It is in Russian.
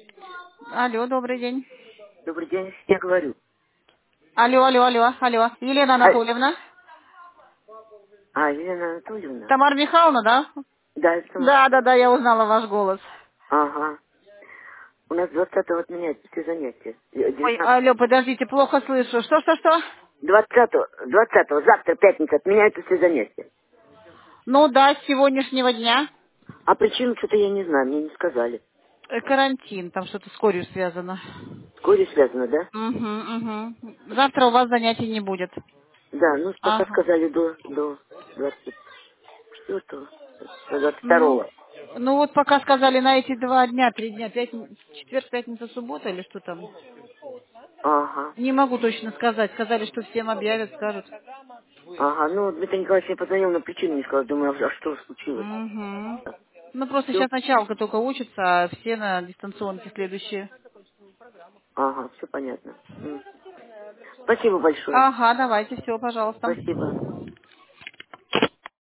Алло, добрый день. Добрый день, я говорю. Алло, алло, алло, алло. Елена А, Анатольевна. Елена Анатольевна? Тамара Михайловна, да? Да, это сама. Да, да, да, я узнала ваш голос. Ага. У нас 20-го отменяются все занятия. Ой, 19 алло, подождите, плохо слышу. Что? 20-го, завтра, пятница, отменяются все занятия. Ну да, с сегодняшнего дня. А причину что-то я не знаю, мне не сказали. Карантин, там что-то с корью связано. Вскоре связано, да? Угу. Завтра у вас занятий не будет. Да, ну пока Ага. сказали до 24-го, до Ну, 22-го. ну вот пока сказали на эти 2 дня, 3 дня, четверг, пятница, суббота или что там. Ага. Не могу точно сказать. Сказали, что всем объявят, скажут. Ага, ну Дмитрий Николаевич мне позвонил, но причину не сказал. Думаю, а что случилось? Угу. Ну, просто Все? сейчас началка только учится, а все на дистанционке следующие. Ага, все понятно. Спасибо большое. Ага, давайте, все, пожалуйста. Спасибо.